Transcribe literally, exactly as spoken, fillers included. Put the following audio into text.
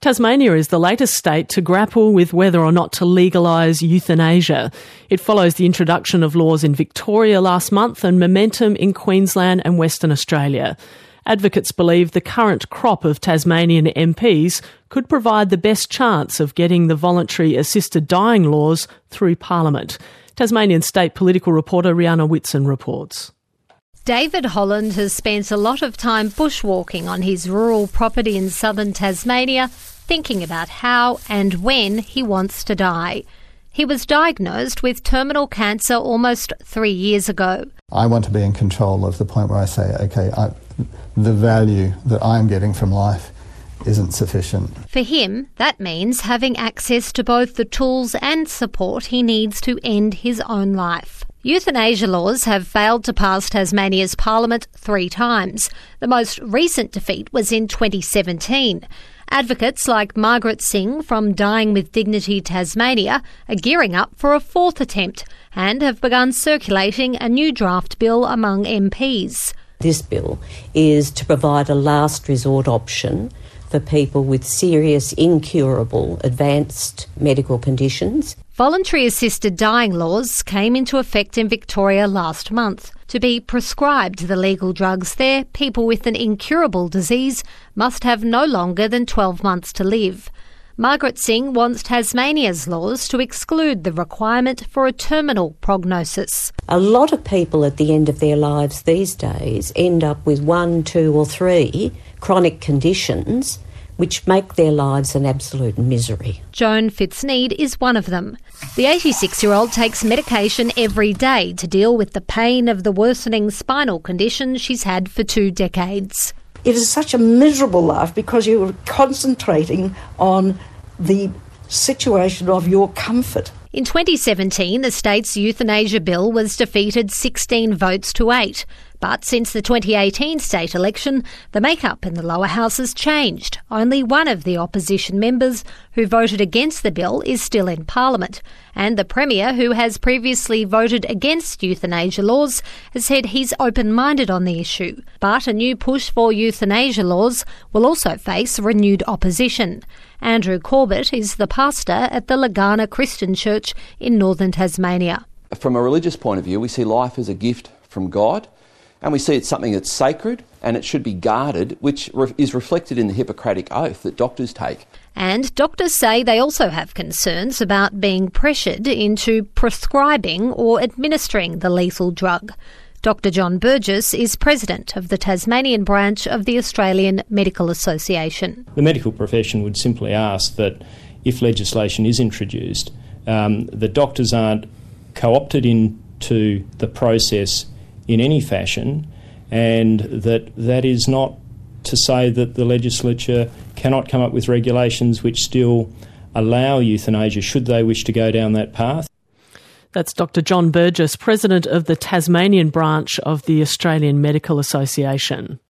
Tasmania is the latest state to grapple with whether or not to legalise euthanasia. It follows the introduction of laws in Victoria last month and momentum in Queensland and Western Australia. Advocates believe the current crop of Tasmanian M Ps could provide the best chance of getting the voluntary assisted dying laws through Parliament. Tasmanian state political reporter Rihanna Whitson reports. David Holland has spent a lot of time bushwalking on his rural property in southern Tasmania, thinking about how and when he wants to die. He was diagnosed with terminal cancer almost three years ago. I want to be in control of the point where I say, OK, I, the value that I'm getting from life isn't sufficient. For him, that means having access to both the tools and support he needs to end his own life. Euthanasia laws have failed to pass Tasmania's Parliament three times. The most recent defeat was in twenty seventeen. Advocates like Margaret Singh from Dying with Dignity Tasmania are gearing up for a fourth attempt and have begun circulating a new draft bill among M Ps. This bill is to provide a last resort option for people with serious, incurable, advanced medical conditions. Voluntary assisted dying laws came into effect in Victoria last month. To be prescribed the legal drugs there, people with an incurable disease must have no longer than twelve months to live. Margaret Singh wants Tasmania's laws to exclude the requirement for a terminal prognosis. A lot of people at the end of their lives these days end up with one, two or three chronic conditions which make their lives an absolute misery. Joan Fitzneed is one of them. The eighty-six-year-old takes medication every day to deal with the pain of the worsening spinal condition she's had for two decades. It is such a miserable life because you're concentrating on the situation of your comfort. In twenty seventeen, the state's euthanasia bill was defeated sixteen votes to eight. But since the twenty eighteen state election, the makeup in the lower house has changed. Only one of the opposition members who voted against the bill is still in Parliament. And the Premier, who has previously voted against euthanasia laws, has said he's open-minded on the issue. But a new push for euthanasia laws will also face renewed opposition. Andrew Corbett is the pastor at the Legana Christian Church in northern Tasmania. From a religious point of view, we see life as a gift from God, and we see it's something that's sacred and it should be guarded, which re- is reflected in the Hippocratic Oath that doctors take. And doctors say they also have concerns about being pressured into prescribing or administering the lethal drug. Doctor John Burgess is president of the Tasmanian branch of the Australian Medical Association. The medical profession would simply ask that if legislation is introduced, um, the doctors aren't co-opted into the process in any fashion, and that that is not to say that the legislature cannot come up with regulations which still allow euthanasia should they wish to go down that path. That's Doctor John Burgess, president of the Tasmanian branch of the Australian Medical Association.